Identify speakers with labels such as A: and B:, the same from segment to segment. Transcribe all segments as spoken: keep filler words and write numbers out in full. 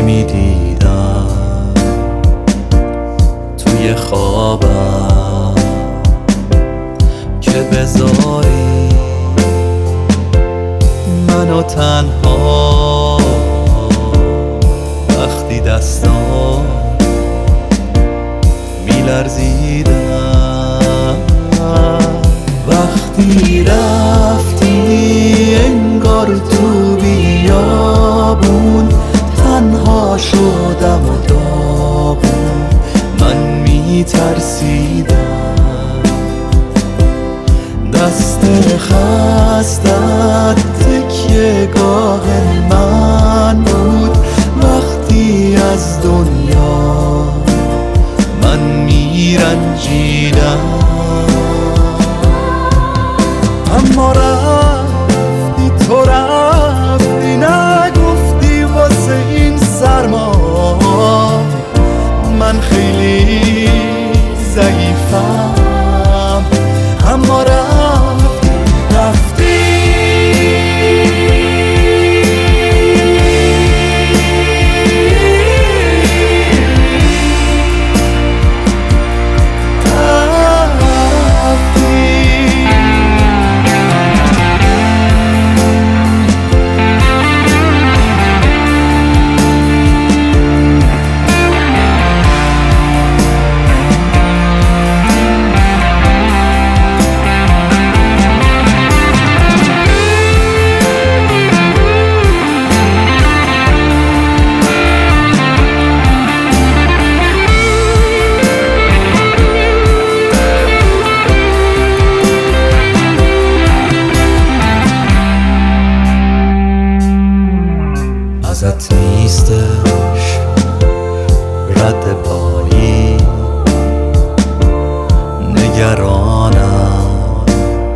A: نمیدیدم توی خوابم که بذاری منو تنها وقتی دستام میلرزیدم. وقتی رفتی انگار تو بیابون تنها شدم و داغون من میترسیدم. دست خستت تکیه گاه من بود وقتی از دنیا من میرنجیدم. اما رفتی تو رفتی نگفتی واسه این سرما من خیلی ضعیفم. اما رفتی رفتی ازت نیستش رد پایی نگرانم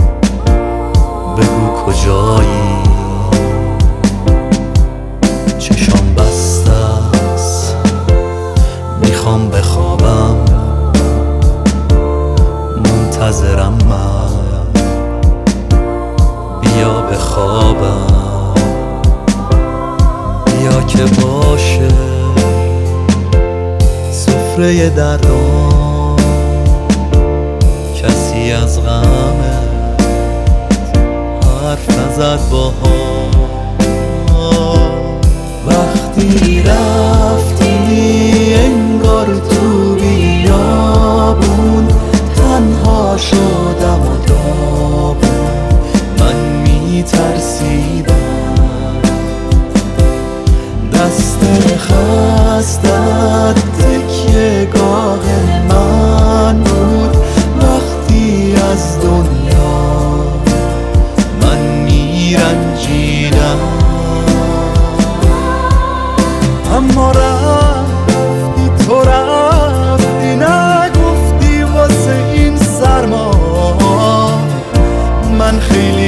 A: بگو کجایی. چشام بسته است میخوام بخوابم منتظرم من بیا بخوابم بیا که باشه سفره دردام کسی از غمت حرف نزد باها. وقتی رفتی انگار تو بیابون تنها شدم و داغون من میترسیدم. دست خستت تکیه گاه من بود وقتی از دنیا من میرنجیدم. اما رفتی تو رفتی نگفتی واسه این سرما من خیلی